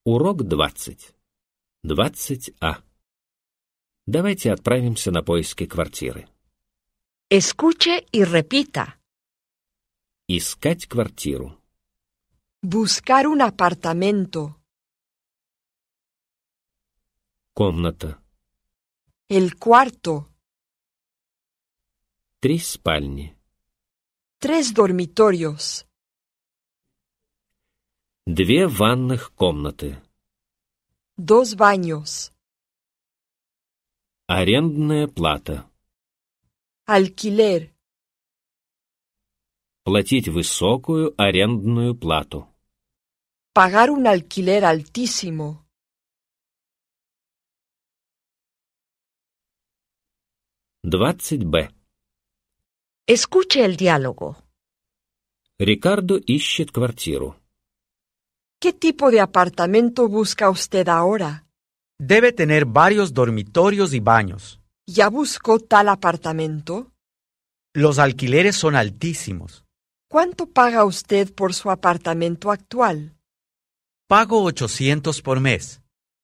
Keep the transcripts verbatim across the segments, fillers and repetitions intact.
Урок двадцать. двадцать А. Давайте отправимся на поиски квартиры. Escuche y repita. Искать квартиру. Buscar un apartamento. Комната. El cuarto. Три спальни. Tres dormitorios. Две ванных комнаты. Dos baños. Арендная плата. Alquiler. Платить высокую арендную плату. Pagar un alquiler altísimo. двадцать Б. Escuche el diálogo. Рикардо ищет квартиру. ¿Qué tipo de apartamento busca usted ahora? Debe tener varios dormitorios y baños. ¿Ya buscó tal apartamento? Los alquileres son altísimos. ¿Cuánto paga usted por su apartamento actual? Pago ochocientos por mes.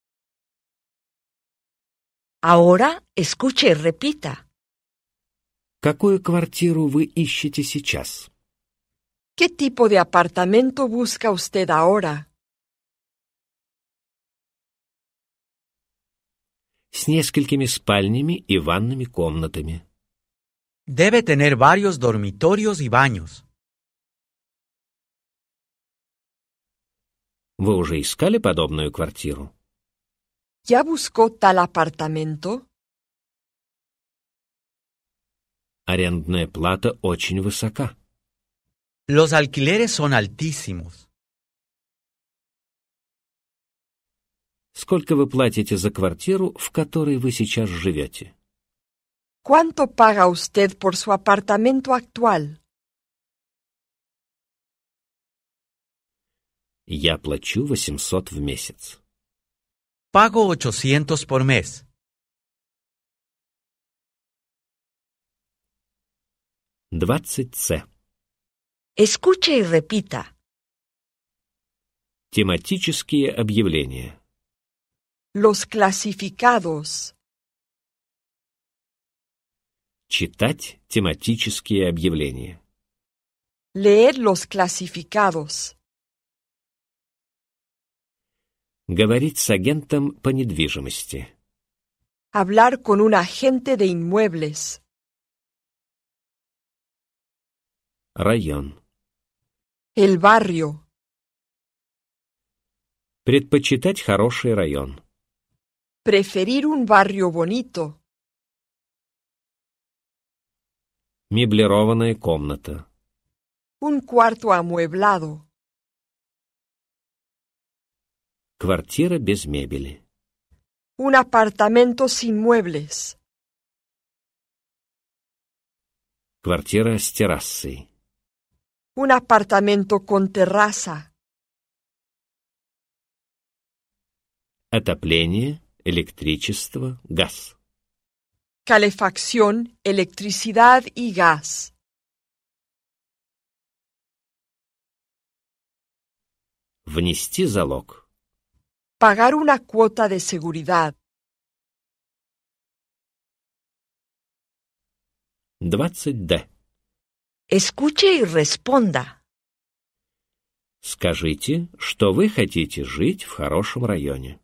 Ahora escuche y repita. Какую квартиру вы ищете сейчас? ¿Qué tipo de apartamento busca usted ahora? С несколькими спальнями и ванными комнатами. Debe tener varios dormitorios y baños. Вы уже искали подобную квартиру? ¿Ya buscó tal apartamento? Арендная плата очень высока. Los alquileres son altísimos. Сколько вы платите за квартиру, в которой вы сейчас живете? ¿Cuánto paga usted por su apartamento actual? Я плачу восемьсот в месяц. Pago ochocientos por mes. двадцать С. Escuche y repita. Тематические объявления. Los clasificados. Читать тематические объявления. Leer los clasificados. Говорить с агентом по недвижимости. Hablar con un agente de inmuebles. Район. El barrio. Предпочитать хороший район. Preferir un barrio bonito. Меблированная комната. Un cuarto amueblado. Квартира без мебели. Un apartamento sin muebles. Квартира с террасой. Un apartamento con terraza. Отопление, электричество, газ. Calefacción, electricidad y gas. Внести залог. Pagar una cuota de seguridad. двадцать Д. Escuche y responda. Скажите, что вы хотите жить в хорошем районе.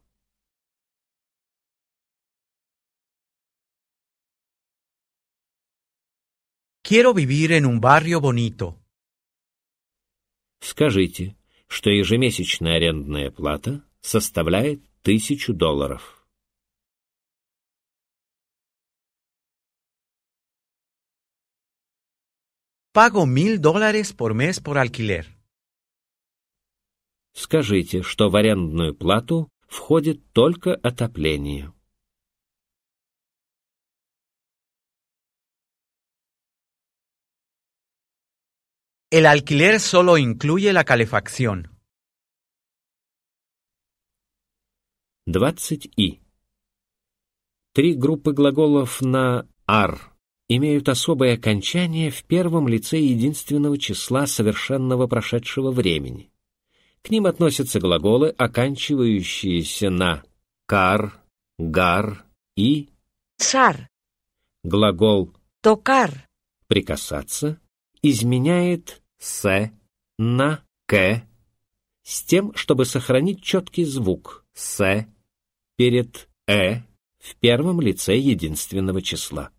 Quiero vivir en un barrio bonito. Скажите, что ежемесячная арендная плата составляет тысячу долларов. Pago mil dólares por mes por alquiler. Скажите, что в арендную плату входит только отопление. El alquiler solo incluye la calefacción. двадцать И. Три группы глаголов на «ар» имеют особое окончание в первом лице единственного числа совершенного прошедшего времени. К ним относятся глаголы, оканчивающиеся на «кар», «гар» и sar, глагол tocar, «прикасаться» изменяет «се» на «к» с тем, чтобы сохранить четкий звук «се» перед «э» в первом лице единственного числа.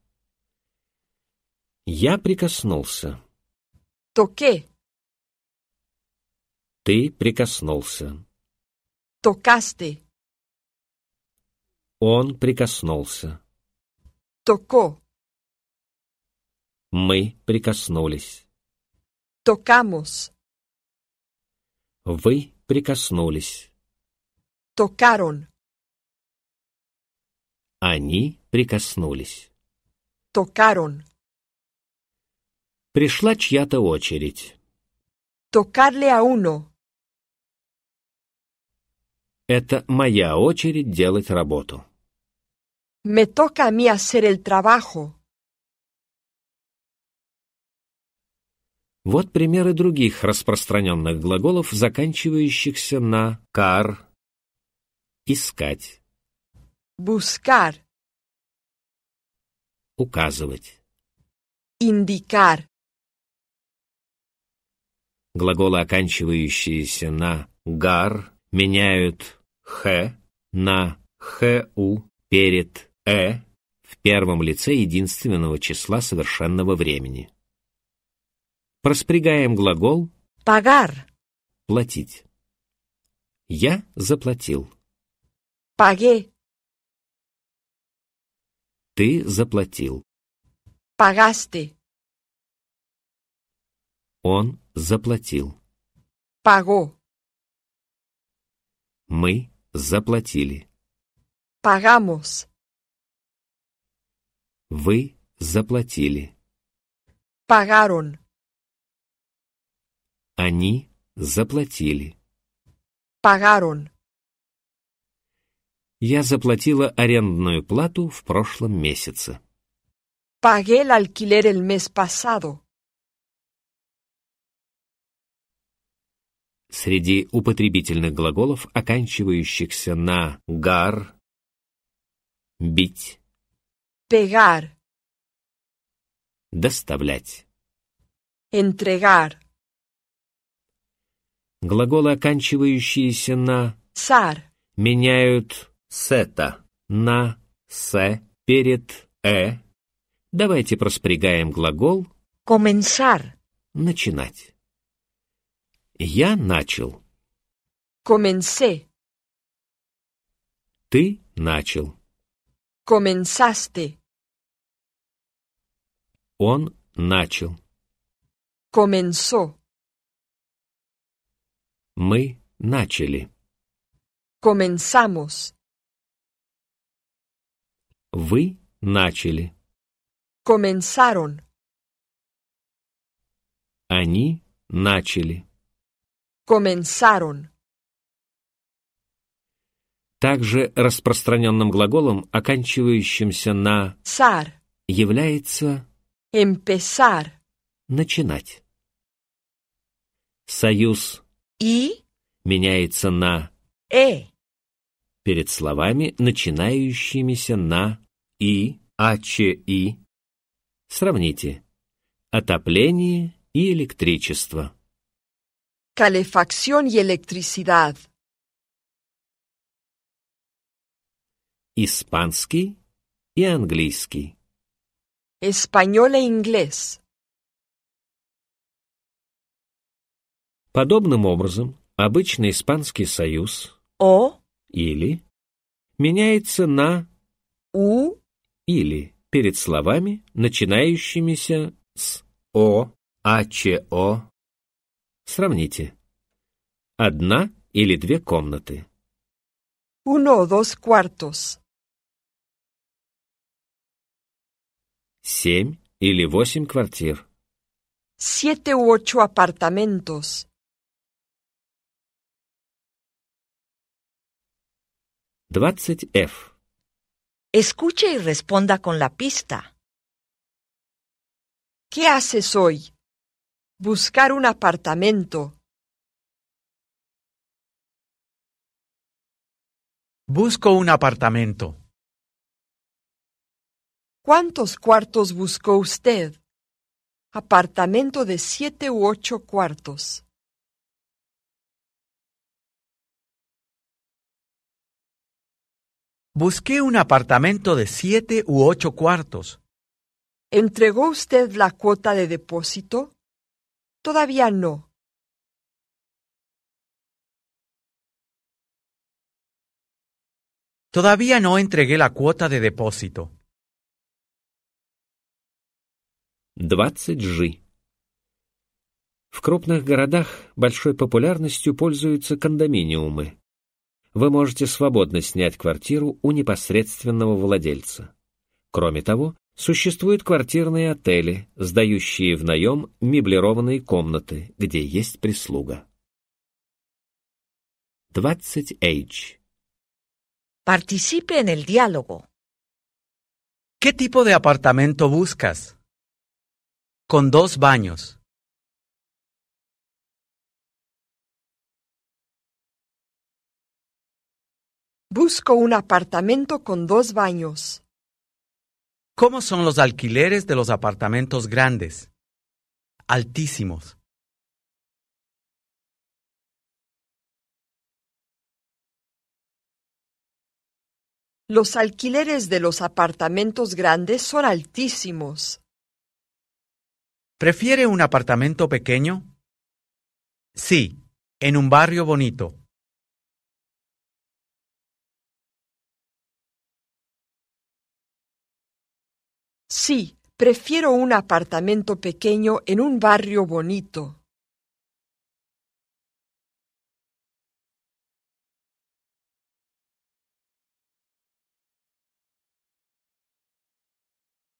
Я прикоснулся. toqué, Ты прикоснулся. tocaste, Он прикоснулся. tocó, Мы прикоснулись. tocamos, Вы прикоснулись. tocaron, Они прикоснулись. tocaron, Пришла чья-то очередь. tocarle a uno, Это моя очередь делать работу. me toca a mí hacer el trabajo. Вот примеры других распространенных глаголов, заканчивающихся на «кар». Искать, Buscar, указывать. indicar, Глаголы, оканчивающиеся на «гар», меняют «х» на «ху» перед «э» в первом лице единственного числа совершенного времени. Проспрягаем глагол pagar, «платить». Я заплатил. pagué, Ты заплатил. pagaste, Он заплатил. pagó, Мы заплатили. pagamos, Вы заплатили. pagaron, Они заплатили. pagaron, Я заплатила арендную плату в прошлом месяце. pagué el alquiler el mes pasado. Среди употребительных глаголов, оканчивающихся на «гар», бить, Pegar, доставлять. entregar, Глаголы, оканчивающиеся на sar, меняют «сета» на «се» перед «э». Давайте проспрягаем глагол comenzar, «начинать». Я начал. comencé, Ты начал. comenzaste, Он начал. comenzó, Мы начали. comenzamos, Вы начали. comenzaron, Они начали. comenzaron. Также распространенным глаголом, оканчивающимся на Sar, является empezar, начинать. Союз y, меняется на e, перед словами, начинающимися на и, ачи. Сравните. Отопление и электричество. calefacción y electricidad. Испанский и английский. Español e inglés. Подобным образом, обычный испанский союз O, или меняется на u, или перед словами, начинающимися с о, ачо. Сравните. Одна или две комнаты. uno o dos cuartos. Семь или восемь квартир. Siete u ocho apartamentos. двадцать эф. Escuche y responda con la pista. ¿Qué haces hoy? Buscar un apartamento. Busco un apartamento. ¿Cuántos cuartos buscó usted? Apartamento de siete u ocho cuartos. Busqué un apartamento de siete u ocho cuartos. ¿Entregó usted la cuota de depósito? Todavía no. Todavía no entregué la cuota de depósito. двадцать джи. В крупных городах большой популярностью пользуются кондоминиумы. Вы можете свободно снять квартиру у непосредственного владельца. Кроме того, существуют квартирные отели, сдающие в наем меблированные комнаты, где есть прислуга. двадцать эйч. Participe en el diálogo. ¿Qué tipo de apartamento buscas? Con dos baños. Busco un apartamento con dos baños. ¿Cómo son los alquileres de los apartamentos grandes? Altísimos. Los alquileres de los apartamentos grandes son altísimos. ¿Prefiere un apartamento pequeño? Sí, en un barrio bonito. Sí, prefiero un apartamento pequeño en un barrio bonito.